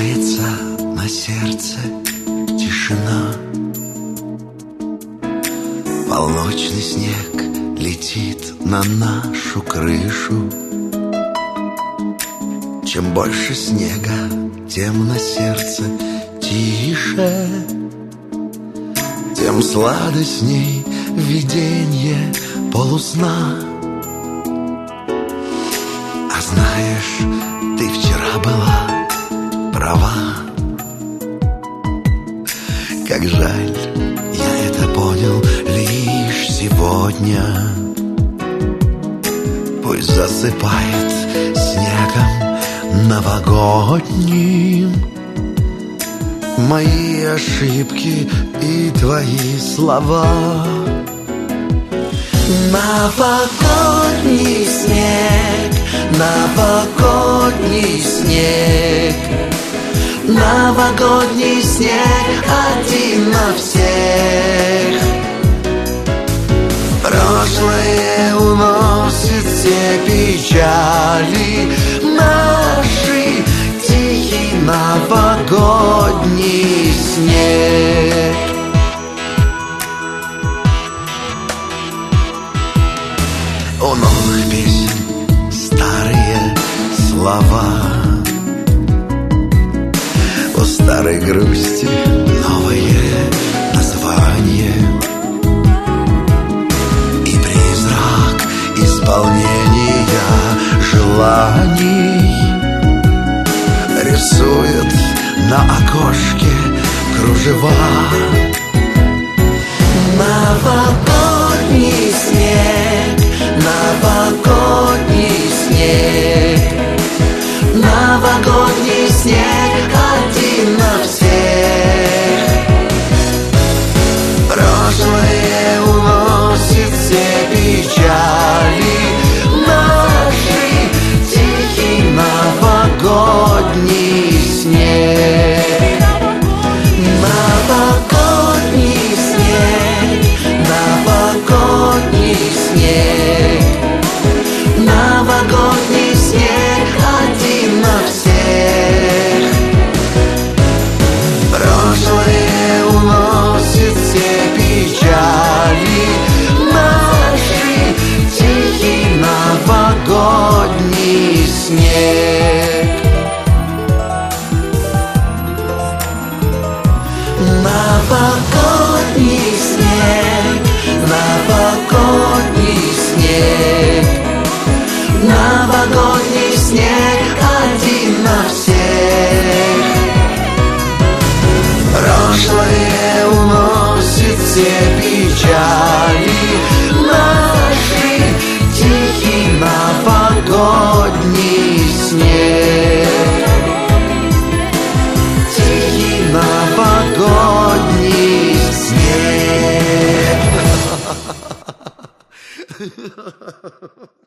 Опускается на сердце тишина. Полночный снег летит на нашу крышу. Чем больше снега, тем на сердце тише, тем сладостней виденье полусна. А знаешь, ты вчера была права. Как жаль, я это понял лишь сегодня. Пусть засыпает снегом новогодним мои ошибки и твои слова. Новогодний снег, новогодний снег, новогодний снег один на всех. Прошлое уносит все печали наши, тихий новогодний снег. У новых песен старые слова, у старой грусти новые названия. И призрак исполнения желаний рисует на окошке кружева. Новогодний снег, новогодний снег, новогодний снег один на всех. Прошлое уносит все печали наши, тихий новогодний снег. Новогодний снег, новогодний снег, новогодний снег один на всех. Прошлое уносит все печали наши, тихий новогодний снег. Новогодний снег, новогодний снег, новогодний снег один на всех. Прошлое уносит все печали наши, тихий новогодний снег. Тихий новогодний снег.